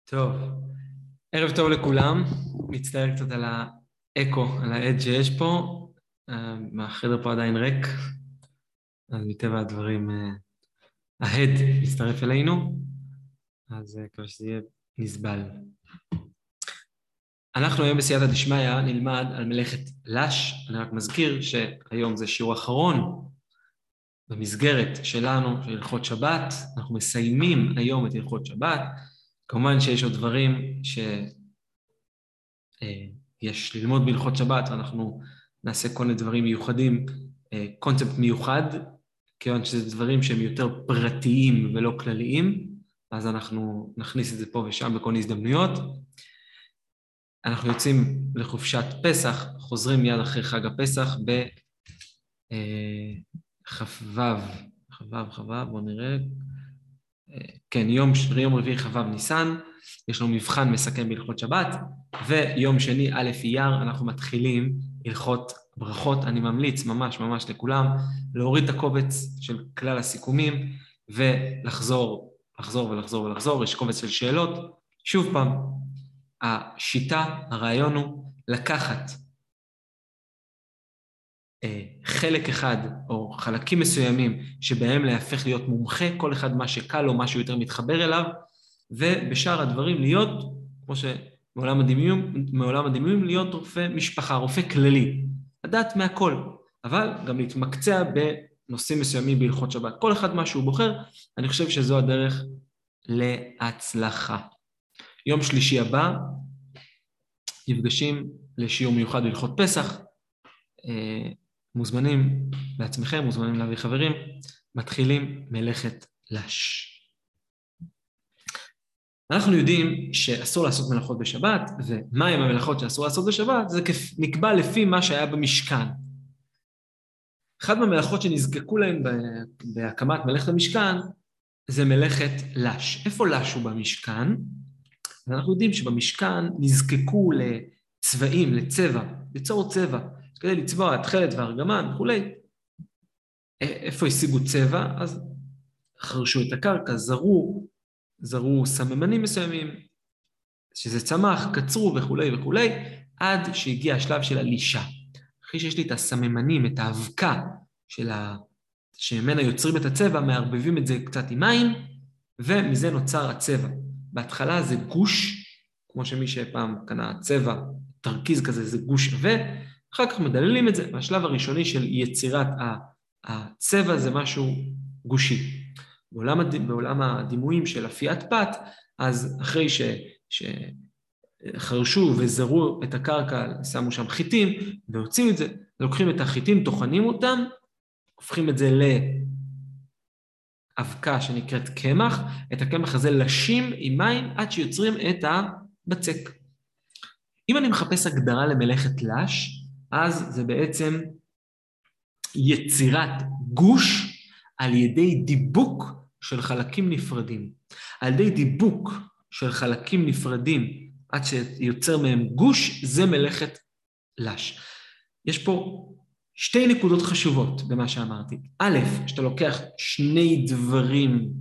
טוב, ערב טוב לכולם. מצטער קצת על האקו, על העד שיש פה. החדר פה עדיין ריק, אז מטבע הדברים ההד מצטרף אלינו, אז כבר שזה יהיה נסבל. אנחנו היום בסייעתא דשמיא נלמד על מלאכת לש. אני רק מזכיר שהיום זה שיעור אחרון במסגרת שלנו של הלכות שבת. אנחנו מסיימים היום את הלכות שבת. כמובן שיש עוד דברים שיש ללמוד בהלכות שבת, ואנחנו נעשה כל מיני דברים מיוחדים, קונספט מיוחד, כיוון שזה דברים שהם יותר פרטיים ולא כלליים, אז אנחנו נכניס את זה פה ושם בכל הזדמנויות. אנחנו יוצאים לחופשת פסח, חוזרים מיד אחרי חג הפסח חבב, בואו נראה. כן, יום רביעי חבב ניסן, יש לנו מבחן מסכם בהלכות שבת, ויום שני א' אייר אנחנו מתחילים הלכות ברכות. אני ממליץ ממש לכולם להוריד את הקובץ של כלל הסיכומים ולחזור, יש קובץ של שאלות. שוב פעם, השיטה, הרעיון הוא לקחת חלק אחד או חלקים מסוימים שבהם להפך להיות מומחה, כל אחד מה שקל או משהו יותר מתחבר אליו, ובשאר הדברים להיות, כמו שמעולם הדמיון, להיות רופא משפחה, רופא כללי, לדעת מהכל, אבל גם להתמקצע בנושאים מסוימים בהלכות שבת. כל אחד מה שהוא בוחר, אני חושב שזו הדרך להצלחה. יום שלישי הבא נפגשים לשיעור מיוחד בהלכות פסח. מוזמנים לעצמכם, מוזמנים להביא חברים. מתחילים מלאכת לש. אנחנו יודעים שאסור לעשות מלאכות בשבת, ומהם המלאכות שאסור לעשות בשבת? זה נקבע לפי מה שהיה במשכן. אחד מהמלאכות שנזקקו להן בהקמת מלאכת המשכן, זה מלאכת לש. איפה לש הוא במשכן? אנחנו יודעים שבמשכן נזקקו לצבעים, לצבע, ליצור צבע, כדי לצבוע התכלת והארגמן וכולי. איפה השיגו צבע? אז חרשו את הקרקע, זרו סממנים מסוימים, שזה צמח, קצרו וכולי, עד שהגיע השלב של הלישה. אחרי שיש לי את הסממנים, את האבקה שממנה יוצרים את הצבע, מערבבים את זה קצת עם מים, ומזה נוצר הצבע. בהתחלה זה גוש, כמו שמי שפעם קנה צבע, תרכיז כזה, זה גוש שווה, אחר כך מדללים את זה, והשלב הראשוני של יצירת הצבע זה משהו גושי. בעולם הדימויים של אפיית פת, אז אחרי שחרשו וזרו את הקרקע, שמו שם חיטים, והוציאו את זה, לוקחים את החיטים, טוחנים אותם, הופכים את זה לאבקה שנקראת קמח, את הקמח הזה לשים עם מים עד שיוצרים את הבצק. אם אני מחפש הגדרה למלאכת לש, אז זה בעצם יצירת גוש על ידי דיבוק של חלקים נפרדים. על ידי דיבוק של חלקים נפרדים עד שיוצר מהם גוש, זה מלאכת לש. יש פה שתי נקודות חשובות במה שאמרתי. א', שאתה לוקח שני דברים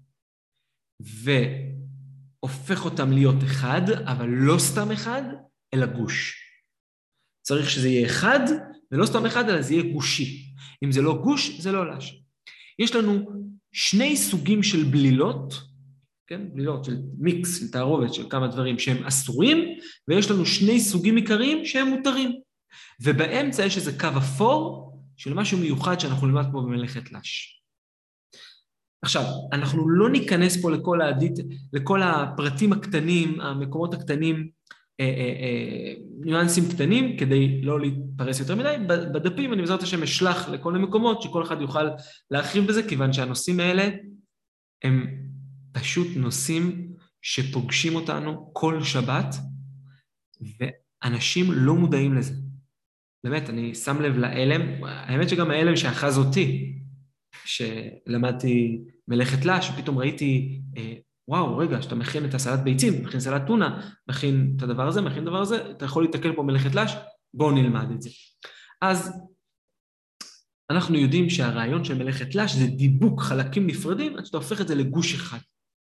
והופך אותם להיות אחד, אבל לא סתם אחד, אלא גוש. צריך שזה יהיה אחד, ולא סתם אחד, אלא זה יהיה גושי. אם זה לא גוש, זה לא לש. יש לנו שני סוגים של בלילות, כן? בלילות של מיקס, של תערובת, של כמה דברים שהם אסורים, ויש לנו שני סוגים עיקריים שהם מותרים. ובאמצע יש איזה קו אפור של משהו מיוחד שאנחנו נלמד פה במלאכת לש. עכשיו, אנחנו לא ניכנס פה לכל הפרטים הקטנים, המקומות הקטנים, ניואנסים קטנים, כדי לא להתפרס יותר מדי. בדפים אני בעזרת השם אשלח לכל המקומות, שכל אחד יוכל להרחיב בזה, כיוון שהנושאים האלה הם פשוט נושאים שפוגשים אותנו כל שבת, ואנשים לא מודעים לזה. באמת, אני שם לב לאלם, האמת שגם האלם שאחז אותי, שלמדתי מלאכת לש, ופתאום ראיתי, וואו, רגע, שאתה מכין את הסלט ביצים, מכין סלט טונה, מכין את הדבר הזה, מכין את הדבר הזה, אתה יכול להתקל פה מלאכת לש, בואו נלמד את זה. אז אנחנו יודעים שהרעיון של מלאכת לש זה דיבוק חלקים נפרדים, עד שאתה הופך את זה לגוש אחד.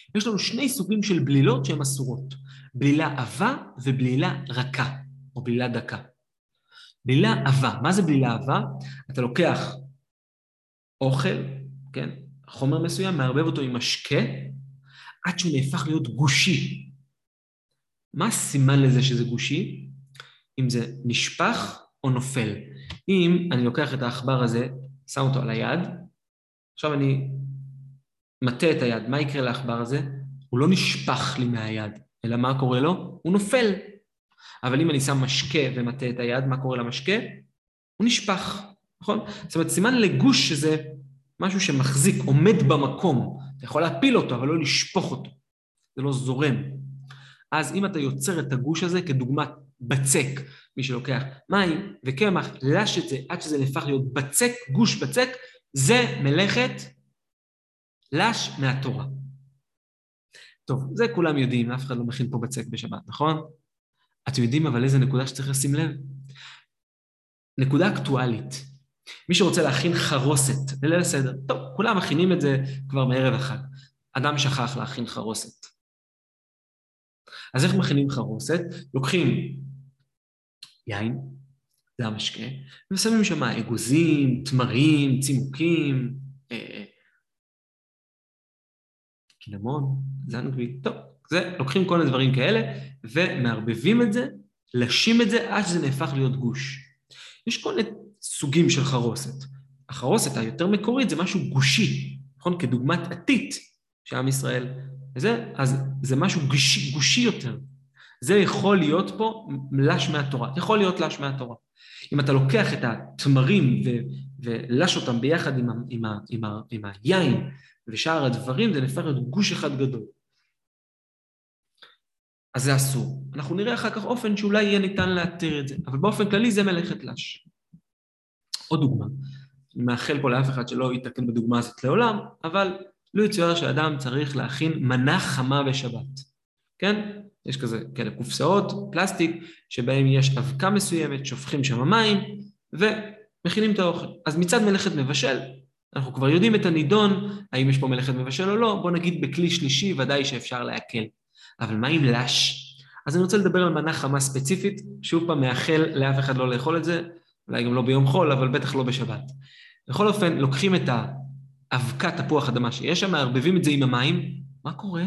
יש לנו שני סוגים של בלילות שהן אסורות. בלילה עבה ובלילה רכה, או בלילה דקה. בלילה עבה, מה זה בלילה עבה? אתה לוקח אוכל, כן, חומר מסוים, מערבב אותו עם משקה, עד שהוא נהפך להיות גושי. מה הסימן לזה שזה גושי? אם זה נשפך או נופל. אם אני לוקח את העכבר הזה, שם אותו על היד, עכשיו אני מטה את היד, מה יקרה לעכבר הזה? הוא לא נשפך לי מהיד, אלא מה קורה לו? הוא נופל. אבל אם אני שם משקה ומטה את היד, מה קורה למשקה? הוא נשפך, נכון? זאת אומרת, סימן לגוש שזה משהו שמחזיק, עומד במקום. אתה יכול להפיל אותו, אבל לא לשפוך אותו. זה לא זורם. אז אם אתה יוצר את הגוש הזה, כדוגמת בצק, מי שלוקח מים וקמח, לש את זה עד שזה נהפך להיות בצק, גוש בצק, זה מלאכת לש מהתורה. טוב, זה כולם יודעים, אף אחד לא מכין פה בצק בשבת, נכון? אתם יודעים אבל איזה נקודה שצריך לשים לב? נקודה אקטואלית. מי שרוצה להכין חרוסת, בליל הסדר, טוב, כולם מכינים את זה כבר מערב החג. אדם שכח להכין חרוסת. אז איך מכינים חרוסת? לוקחים יין, זה המשקה, ושמים שם אגוזים, תמרים, צימוקים, קינמון, זנגבי, טוב, זה, לוקחים כל מיני דברים כאלה, ומערבבים את זה, לשים את זה עד שזה נהפך להיות גוש. יש כל מיני סוגים של חרוסת. החרוסת היותר מקורית זה משהו גושי, נכון? כדוגמת עתית שעם ישראל, וזה, אז זה משהו גושי יותר. זה יכול להיות פה לש מהתורה, יכול להיות לש מהתורה. אם אתה לוקח את התמרים ולש אותם ביחד עם היין ושאר הדברים, זה נהפך להיות גוש אחד גדול. אז זה אסור. אנחנו נראה אחר כך אופן שאולי יהיה ניתן להתיר את זה, אבל באופן כללי זה מלאכת לש. עוד דוגמה. אני מאחל פה לאף אחד שלא יתקן בדוגמה הזאת לעולם, אבל לא יצויר שאדם צריך להכין מנה חמה בשבת. כן? יש כאלה קופסאות, פלסטיק, שבהם יש אבקה מסוימת, שופכים שם מים, ומכינים את האוכל. אז מצד מלאכת מבשל, אנחנו כבר יודעים את הנידון, האם יש פה מלאכת מבשל או לא, בוא נגיד בכלי שלישי, ודאי שאפשר להקל. אבל מה עם לש? אז אני רוצה לדבר על מנה חמה ספציפית, שוב פעם מאחל לאף אחד לא לאכול את זה, אולי גם לא ביום חול, אבל בטח לא בשבת. בכל אופן, לוקחים את האבקת תפוח אדמה שיש שם, מערבבים את זה עם המים, מה קורה?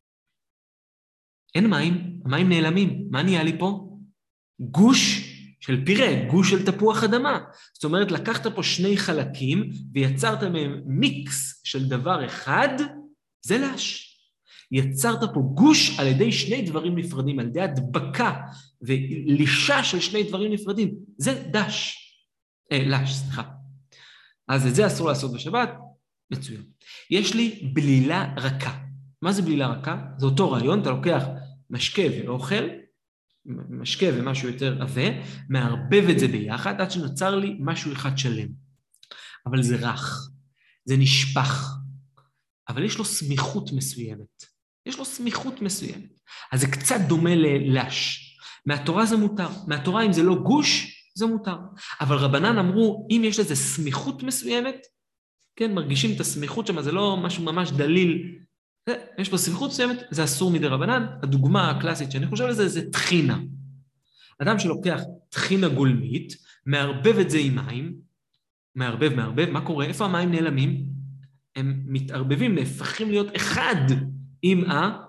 אין מים, המים נעלמים. מה נהיה לי פה? גוש של פירה, גוש של תפוח אדמה. זאת אומרת, לקחת פה שני חלקים ויצרת מהם מיקס של דבר אחד, זה לש. יצרת פה גוש על ידי שני דברים נפרדים, על ידי הדבקה ולישה של שני דברים נפרדים. זה לש, סליחה. אז את זה אסור לעשות בשבת, מצוין. יש לי בלילה רכה. מה זה בלילה רכה? זה אותו רעיון, אתה לוקח משקה ואוכל, משקה ומשהו יותר עבה, מערבב את זה ביחד, עד שנוצר לי משהו אחד שלם. אבל זה רך, זה נשפך, אבל יש לו סמיכות מסוימת. יש לו סמיכות מסוימת. אז זה קצת דומה ללש. מהתורה זה מותר. מהתורה אם זה לא גוש, זה מותר. אבל רבנן אמרו, אם יש לזה סמיכות מסוימת, כן, מרגישים את הסמיכות שם, זה לא משהו ממש דליל, יש פה סמיכות מסוימת, זה אסור מדי רבנן. הדוגמה הקלאסית שאני חושב לזה, זה תחינה. אדם שלוקח תחינה גולמית, מערבב את זה עם מים, מערבב, מה קורה? איפה המים נעלמים? הם מתערבבים, נהפכים להיות אחד עם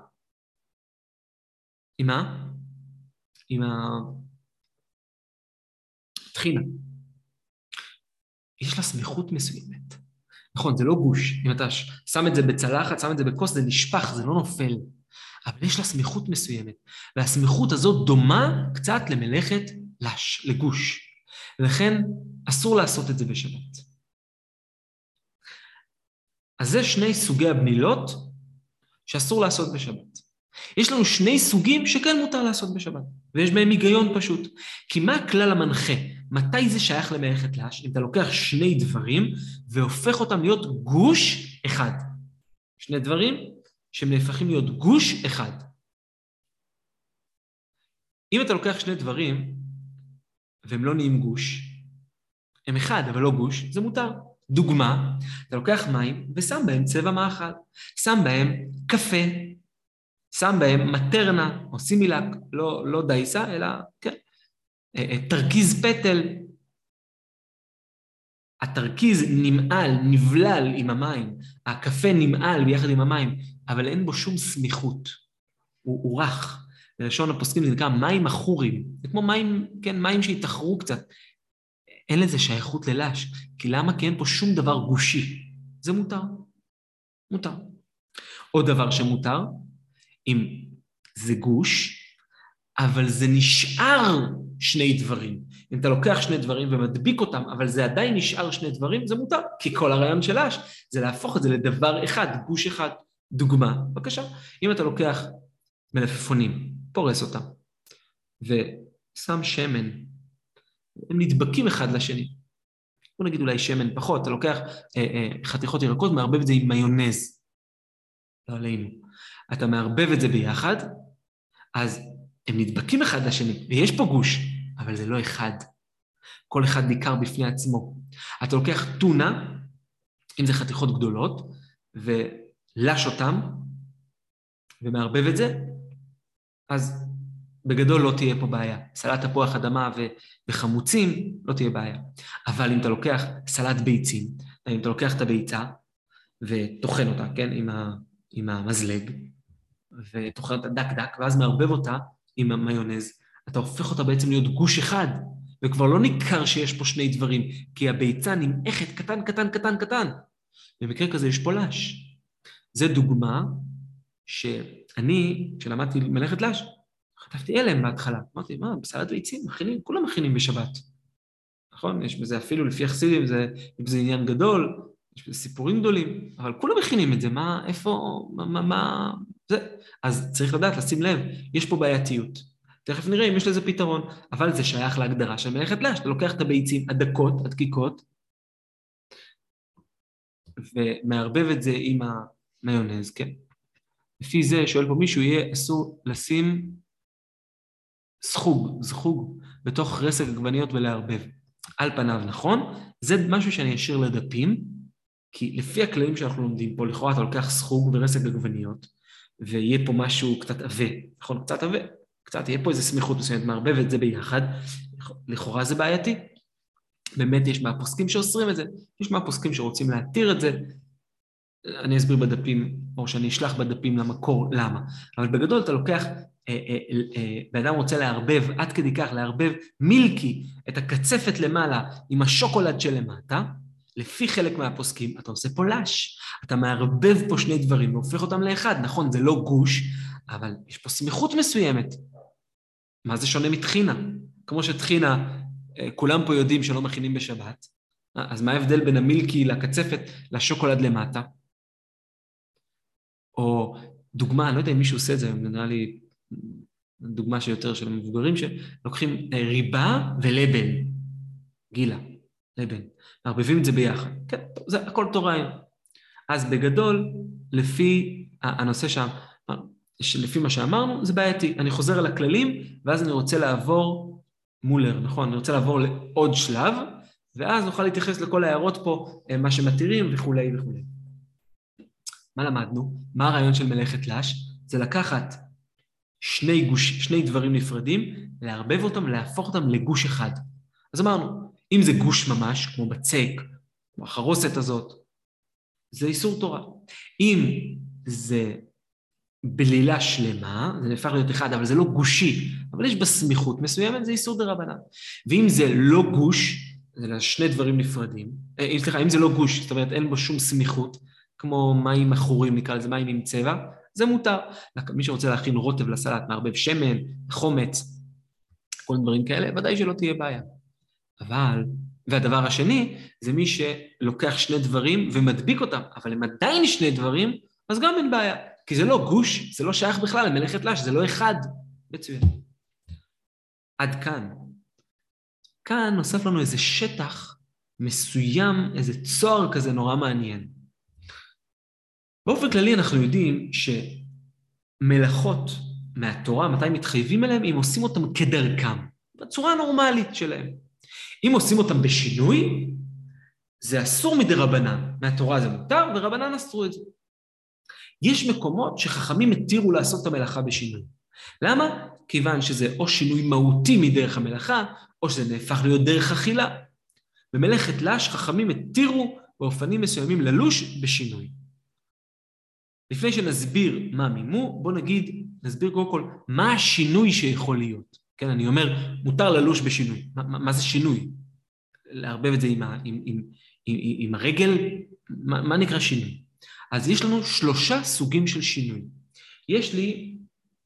התחינה. יש לה סמיכות מסוימת. נכון, זה לא גוש. אם אתה שם את זה בצלחת, שם את זה בכוס, זה נשפך, זה לא נופל. אבל יש לה סמיכות מסוימת. והסמיכות הזאת דומה קצת למלאכת לש, לגוש. ולכן אסור לעשות את זה בשבת. אז זה שני סוגי הבנילות שאסור לעשות בשבת. יש לנו שני סוגים שכן מותר לעשות בשבת, ויש בהם היגיון פשוט. כי מה הכלל המנחה? מתי זה שייך למלאכת לש? אם אתה לוקח שני דברים והופך אותם להיות גוש אחד. שני דברים שהם נהפכים להיות גוש אחד. אם אתה לוקח שני דברים והם לא נהיים גוש, הם אחד אבל לא גוש, זה מותר. דוגמה, אתה לוקח מים ושם בהם צבע מאכל, שם בהם קפה, שם בהם מטרנה או סימילק, לא דייסה, אלא כן, תרכיז פטל. התרכיז נמעל, נבלל עם המים, הקפה נמעל ביחד עם המים, אבל אין בו שום סמיכות, הוא רך. בלשון הפוסקים זה נקרא מים אחורים, זה כמו מים, כן, מים שהתאחרו קצת. אין לזה שייכות ללש, כי למה? כי אין פה שום דבר גושי. זה מותר. מותר. עוד דבר שמותר, אם זה גוש, אבל זה נשאר שני דברים. אם אתה לוקח שני דברים ומדביק אותם, אבל זה עדיין נשאר שני דברים, זה מותר. כי כל הרעיון של לש זה להפוך את זה לדבר אחד, גוש אחד. דוגמה, בבקשה. אם אתה לוקח מלפפונים, פורס אותם, ושם שמן, הם נדבקים אחד לשני. בוא נגיד אולי שמן פחות, אתה לוקח חתיכות ירקות, מערבב את זה עם מיונז. לא עלינו. אתה מערבב את זה ביחד, אז הם נדבקים אחד לשני, ויש פה גוש, אבל זה לא אחד. כל אחד ניכר בפני עצמו. אתה לוקח טונה, אם זה חתיכות גדולות, ולש אותם, ומערבב את זה, אז בגדול לא תהיה פה בעיה. סלט תפוח אדמה וחמוצים, לא תהיה בעיה. אבל אם אתה לוקח סלט ביצים, אם אתה לוקח את הביצה, וטוחן אותה, כן, עם המזלג, וטוחן אותה דק, ואז מערבב אותה עם המיונז, אתה הופך אותה בעצם להיות גוש אחד, וכבר לא ניכר שיש פה שני דברים, כי הביצה נמעכת קטן. במקרה כזה יש פה לש. זה דוגמה שאני, כשלמדתי מלאכת לש, חטפתי אליהם בהתחלה. אמרתי, מה, בסלט ביצים, מכינים, כולם מכינים בשבת. נכון? יש בזה אפילו לפי החסידים, זה עניין גדול, יש בזה סיפורים גדולים, אבל כולם מכינים את זה, מה, איפה, מה, זה. אז צריך לדעת, לשים לב, יש פה בעייתיות. תכף נראה אם יש לזה פתרון, אבל זה שייך להגדרה של מלאכת לש. אתה לוקח את הביצים הדקות, הדקיקות, ומערבב את זה עם המיונז, כן? לפי זה, שואל פה מישהו, יהיה אסור לשים זחוג, בתוך רסק עגבניות ולהרבב. על פניו, נכון? זה משהו שאני אשאיר לדפים, כי לפי הכללים שאנחנו לומדים פה, לכאורה אתה לוקח זחוג ורסק עגבניות, ויהיה פה משהו קצת עבה, נכון? קצת עבה, קצת, יהיה פה איזו סמיכות מסוימת, מערבב את זה ביחד, לכאורה זה בעייתי. באמת יש מהפוסקים שאוסרים את זה, יש מהפוסקים שרוצים להתיר את זה, אני אסביר בדפים, או שאני אשלח בדפים למקור, למה. אבל בגדול אתה לוקח, באדם רוצה להרבב, עד כדי כך להרבב מילקי, את הקצפת למעלה עם השוקולד שלמטה, לפי חלק מהפוסקים, אתה עושה פה לש, אתה מערבב פה שני דברים, והופך אותם לאחד, נכון, זה לא גוש, אבל יש פה סמיכות מסוימת. מה זה שונה מתחינה? כמו שתחינה, כולם פה יודעים שלא מכינים בשבת, אז מה ההבדל בין המילקי לקצפת לשוקולד למטה? או דוגמה, אני לא יודע אם מישהו עושה את זה, נראה לי דוגמה שיותר של המבוגרים, שלוקחים ריבה ולבן, גילה, לבן, מערבבים את זה ביחד. כן, זה הכל אותו רעיון. אז בגדול, לפי הנושא שם, לפי מה שאמרנו, זה בעייתי. אני חוזר על הכללים, ואז אני רוצה לעבור מולר, נכון? אני רוצה לעבור לעוד שלב, ואז נוכל להתייחס לכל ההערות פה, מה שמתירים וכו' וכו'. מה למדנו? מה הרעיון של מלאכת לש? זה לקחת שני דברים נפרדים, להרבב אותם, להפוך אותם לגוש אחד. אז אמרנו, אם זה גוש ממש, כמו בצק, כמו החרוסת הזאת, זה איסור תורה. אם זה בלילה שלמה, זה נהפך להיות אחד, אבל זה לא גושי, אבל יש בסמיכות מסוימת, זה איסור דרבנן. ואם זה לא גוש, זה שני דברים נפרדים, אם זה לא גוש, זאת אומרת אין בו שום סמיכות, כמו מים אחורים, נקרא לזה מים עם צבע, זה מותר. מי שרוצה להכין רוטב לסלט, מערבב שמן, חומץ, כל דברים כאלה, ודאי שלא תהיה בעיה. אבל, והדבר השני, זה מי שלוקח שני דברים ומדביק אותם, אבל הם עדיין שני דברים, אז גם אין בעיה. כי זה לא גוש, זה לא שייך בכלל למלאכת לש, זה לא אחד. מצוין. עד כאן. כאן נוסף לנו איזה שטח מסוים, איזה צוהר כזה נורא מעניין. באופן כללי אנחנו יודעים שמלאכות מהתורה, מתי מתחייבים אליהם, אם עושים אותם כדרכם, בצורה הנורמלית שלהם. אם עושים אותם בשינוי, זה אסור מדי רבנן, מהתורה זה מותר, ורבנן אסרו את זה. יש מקומות שחכמים התירו לעשות את המלאכה בשינוי. למה? כיוון שזה או שינוי מהותי מדרך המלאכה, או שזה נהפך להיות דרך אכילה. במלאכת לש חכמים התירו באופנים מסוימים ללוש בשינוי. לפני שנסביר מה מימו, בוא נסביר קודם כל מה השינוי שיכול להיות. כן, אני אומר, מותר ללוש בשינוי. מה זה שינוי? לערבב את זה עם הרגל, מה נקרא שינוי? אז יש לנו 3 סוגים של שינוי. יש לי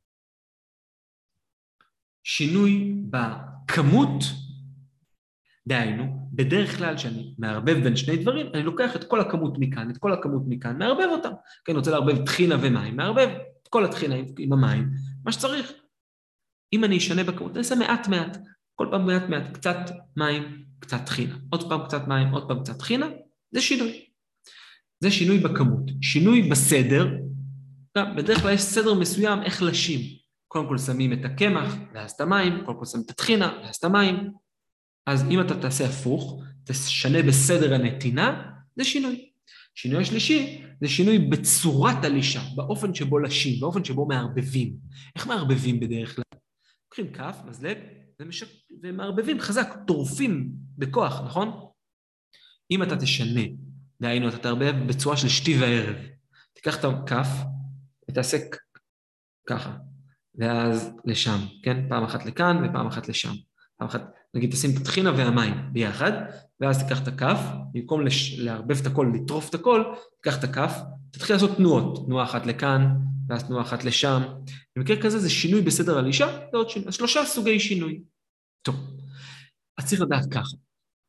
שינוי בכמות, דהיינו, בדרך כלל שאני מערבב בין שני דברים, אני לוקח את כל הכמות מכאן, את כל הכמות מכאן, מערבב אותם. כן, אני רוצה לערבב טחינה ומים, מערבב את כל הטחינה עם המים, מה שצריך. אם אני אשנה בכמות, אני אעשה מעט, כל פעם מעט, קצת מים, קצת טחינה. עוד פעם קצת מים, עוד פעם קצת טחינה, זה שינוי. זה שינוי בכמות. שינוי בסדר, בדרך כלל יש סדר מסוים איך לשים. קודם כל שמים את הקמח, ואז את המים, קודם כל שמים את הטחינה, ואז את המים. אז אם אתה תעשה הפוך, תשנה בסדר הנתינה, זה שינוי. שינוי השלישי, זה שינוי בצורת הלישה, באופן שבו לשים, באופן שבו מערבבים. איך מערבבים בדרך כלל? לוקחים כף, מזלג, ומערבבים חזק, טורפים בכוח, נכון? אם אתה תשנה, דהיינו, אתה תערבב בצורה של שתי וערב. תיקח את הכף, ותעשה ככה, ואז לשם, כן? פעם אחת לכאן ופעם אחת לשם. פעם אחת, נגיד, תשים את הטחינה והמים ביחד, ואז תיקח את הכף, במקום לערבב את הכל, לטרוף את הכל, תיקח את הכף, תתחיל לעשות תנועות, תנועה אחת לכאן, ואז תנועה אחת לשם. במקרה כזה זה שינוי בסדר הלישה, זה עוד שינוי. אז 3 סוגי שינוי. טוב, אז צריך לדעת ככה.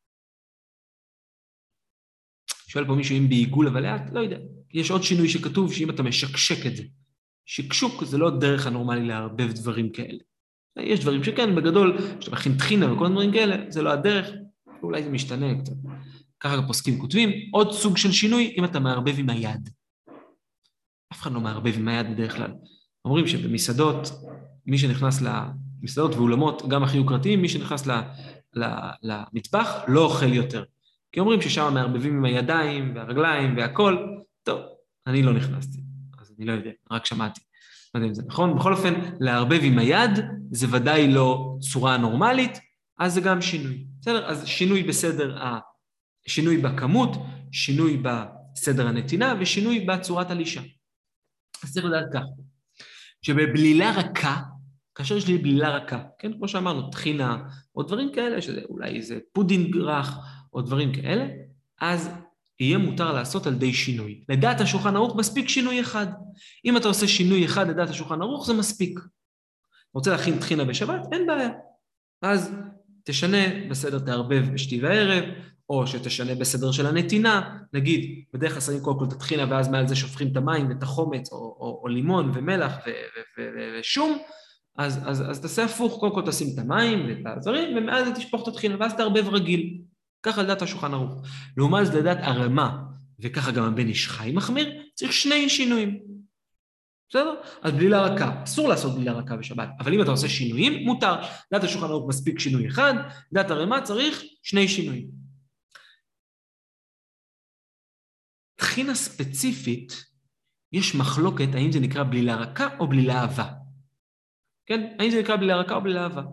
שואל פה מישהו אם בעיגול, אבל לאט, לא יודע. יש עוד שינוי שכתוב שאם אתה משקשק את זה. שקשוק זה לא דרך הנורמלי לערבב דברים כאלה. יש דברים שכן, בגדול, שאתה מכין טחינה וכל דברים כאלה, זה לא הדרך, אולי זה משתנה קצת. ככה הפוסקים כותבים, עוד סוג של שינוי אם אתה מערבב עם היד. אף אחד לא מערבב עם היד בדרך כלל. אומרים שבמסעדות, מי שנכנס למסעדות ואולמות, גם הכי יוקרתיים, מי שנכנס למטבח לא אוכל יותר. כי אומרים ששם מערבבים עם הידיים והרגליים והכל, טוב, אני לא נכנסתי, אז אני לא יודע, רק שמעתי. לא יודע אם זה נכון, בכל אופן, לערבב עם היד, זה ודאי לא צורה נורמלית, אז זה גם שינוי. בסדר? אז שינוי בסדר, שינוי בכמות, שינוי בסדר הנתינה, ושינוי בצורת הלישה. אז צריך לדעת כך, שבבלילה רכה, כאשר יש לי בלילה רכה, כן? כמו שאמרנו, טחינה, או דברים כאלה, שזה אולי איזה פודינג רך, או דברים כאלה, אז יהיה מותר לעשות על די שינוי. לדעת השולחן ערוך מספיק שינוי אחד. אם אתה עושה שינוי אחד לדעת השולחן ערוך, זה מספיק. רוצה להכין טחינה בשבת? אין בעיה. אז תשנה בסדר תערבב בשתי וערב, או שתשנה בסדר של הנתינה, נגיד, בדרך כלל שמים קודם כל את הטחינה, ואז מעל זה שופכים את המים, את החומץ, או לימון ומלח ושום, אז תעשה הפוך, קודם כל תשים את המים ואת הדברים, ומעל זה תשפוך את הטחינה, ואז תערבב רגיל. ככה לדעת השולחן ערוך. לעומת זה לדעת הרמה, וככה גם הבן איש חי מחמיר, צריך 2 שינויים. בסדר? אז בלילה רכה, אסור לעשות בלילה רכה בשבת, אבל אם אתה עושה שינויים, מותר. לדעת השולחן ערוך מספיק שינוי אחד, לדעת הרמה צריך 2 שינויים. טחינה ספציפית, יש מחלוקת האם זה נקרא בלילה רכה או בלילה אהבה. כן? האם זה נקרא בלילה רכה או בלילה אהבה?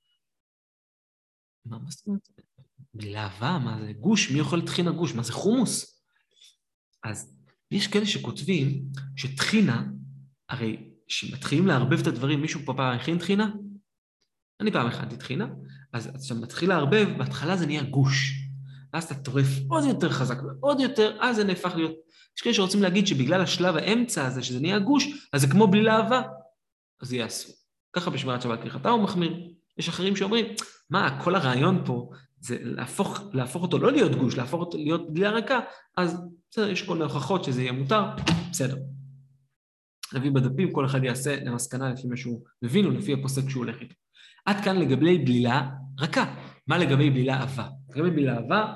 מה זאת אומרת? בלילה אהבה? מה זה גוש? מי אוכל טחינה גוש? מה זה חומוס? אז יש כאלה שכותבים שטחינה, הרי שמתחילים לערבב את הדברים, מישהו פה פעם הכין טחינה? אני פעם הכנתי טחינה, אז כשאתה מתחיל לערבב, בהתחלה זה נהיה גוש. ואז אתה טורף עוד יותר חזק, ועוד יותר, אז זה נהפך להיות. יש כאלה שרוצים להגיד שבגלל השלב האמצע הזה, שזה נהיה גוש, אז זה כמו בלילה אהבה. אז זה יהיה אסור. ככה בשמירת שבת כהלכתה הוא מחמיר. יש אחרים שאומרים, מה, כל הרעיון פה זה להפוך אותו לא להיות גוש, להפוך אותו להיות בלילה רכה, אז בסדר, יש כל מיני הוכחות שזה יהיה מותר, בסדר. נביא בדפים, כל אחד יעשה למסקנה לפי מה שהוא מבין, או לפי הפוסק שהוא הולך איתו. עד כאן לגבי בלילה רכה. מה לגבי בלילה אהבה? לגבי בלילה אהבה,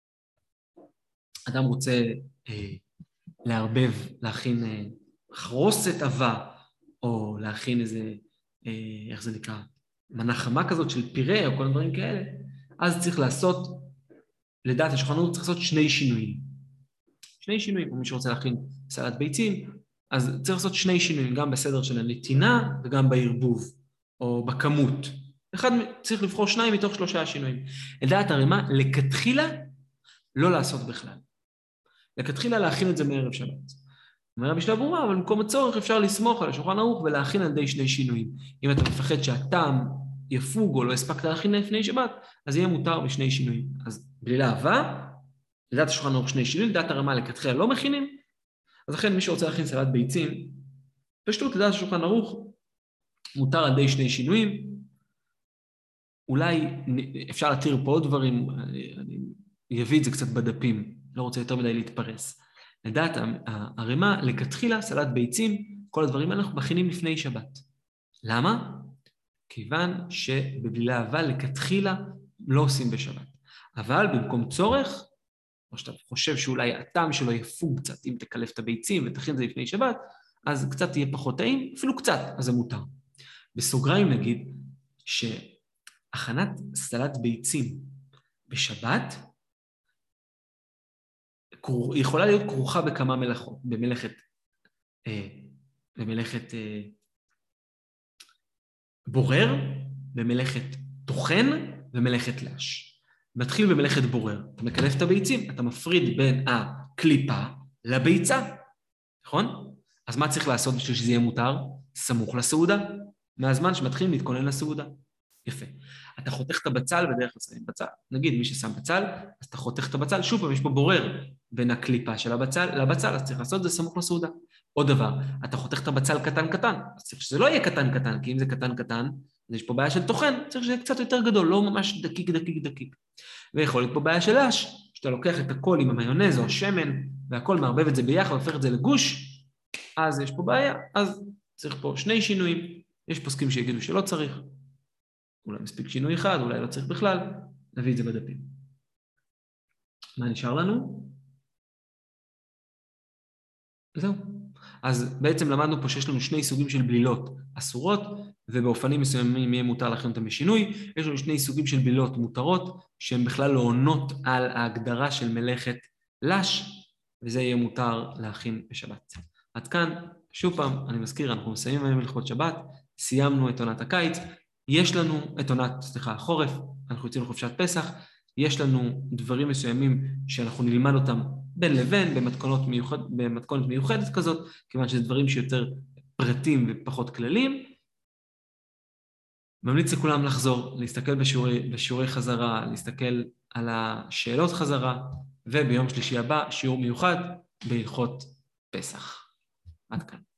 אדם רוצה לערבב, להכין חרוסת אהבה, או להכין איזה, איך זה נקרא, מנה חמה כזאת של פירה, או כל דברים כאלה, אז צריך לעשות לדעת השולחן ערוך צריך לעשות שני שינויים. שני שינויים, מי שרוצה להכין סלט ביצים, אז צריך לעשות שני שינויים, גם בסדר של הנתינה וגם בערבוב, או בכמות. אחד צריך לבחור 2 מתוך 3 השינויים. לדעת הרמ"א, לכתחילה לא לעשות בכלל. לכתחילה להכין את זה מערב שבת. אומר רבי שלמה ברורה, אבל במקום הצורך אפשר לסמוך על השולחן ערוך ולהכין על ידי 2 שינויים. אם אתה מפחד שהטעם יפוג או לא הספקת להכין לפני שבת, אז יהיה מותר ב2 שינויים. אז בלי להבה, לדעת השולחן ערוך 2 שינויים, לדעת הרמ"א לכתחילה לא מכינים, אז לכן מי שרוצה להכין סלט ביצים, פשטות לדעת השולחן ערוך, מותר על ידי 2 שינויים, אולי אפשר להתיר פה עוד דברים, אני אביא את זה קצת בדפים, לא רוצה יותר מדי להתפרס. לדעת הרמ"א, לכתחילה, סלט ביצים, כל הדברים האלה אנחנו מכינים לפני שבת. למה? כיוון שבבלי להבה לכתחילה לא עושים בשבת. אבל במקום צורך, או שאתה חושב שאולי הטעם שלו יפוג קצת, אם תקלף את הביצים ותכין את זה לפני שבת, אז קצת יהיה פחות טעים, אפילו קצת, אז זה מותר. בסוגריים נגיד, שהכנת סלט ביצים בשבת, יכולה להיות כרוכה בכמה מלאכות, במלאכת בורר, במלאכת טוחן ומלאכת לש. מתחיל במלאכת בורר, אתה מקלף את הביצים, אתה מפריד בין הקליפה לביצה, נכון? אז מה צריך לעשות בשביל שזה יהיה מותר? סמוך לסעודה, מהזמן שמתחילים להתכונן לסעודה. יפה. אתה חותך את הבצל בדרך כלל בצל. נגיד מי ששם בצל, אז אתה חותך את הבצל, שוב פעם יש פה בורר בין הקליפה של הבצל לבצל, אז צריך לעשות את זה סמוך לסעודה. עוד דבר, אתה חותך את הבצל קטן, אז צריך שזה לא יהיה קטן, כי אם זה קטן, אז יש פה בעיה של טוחן, צריך שזה קצת יותר גדול, לא ממש דקיק. ויכול להיות פה בעיה של לש, שאתה לוקח את הכל עם המיונז או השמן, והכל מערבב את זה ביחד, והופך את זה לגוש, אז יש פה בעיה, אז צריך פה 2 שינויים, יש פוסקים שיגידו שלא צריך, אולי מספיק שינוי אחד, אולי לא צריך בכלל, נביא את זה בדפים. מה נשאר לנו? זהו. אז בעצם למדנו פה שיש לנו 2 סוגים של בלילות אסורות, ובאופנים מסוימים יהיה מותר להכין אותם בשינוי. יש לנו 2 סוגים של בלילות מותרות, שהן בכלל לא עונות על ההגדרה של מלאכת לש, וזה יהיה מותר להכין בשבת. עד כאן, שוב פעם, אני מזכיר, אנחנו מסיימים היום הלכות שבת, סיימנו את עונת הקיץ, יש לנו את החורף, אנחנו יוצאים לחופשת פסח, יש לנו דברים מסוימים שאנחנו נלמד אותם בין לבין, במתכונת מיוחדת כזאת, כיוון שזה דברים שיותר פרטים ופחות כללים. ממליץ לכולם לחזור, להסתכל בשיעורי חזרה, להסתכל על השאלות חזרה, וביום שלישי הבא שיעור מיוחד בהלכות פסח. עד כאן.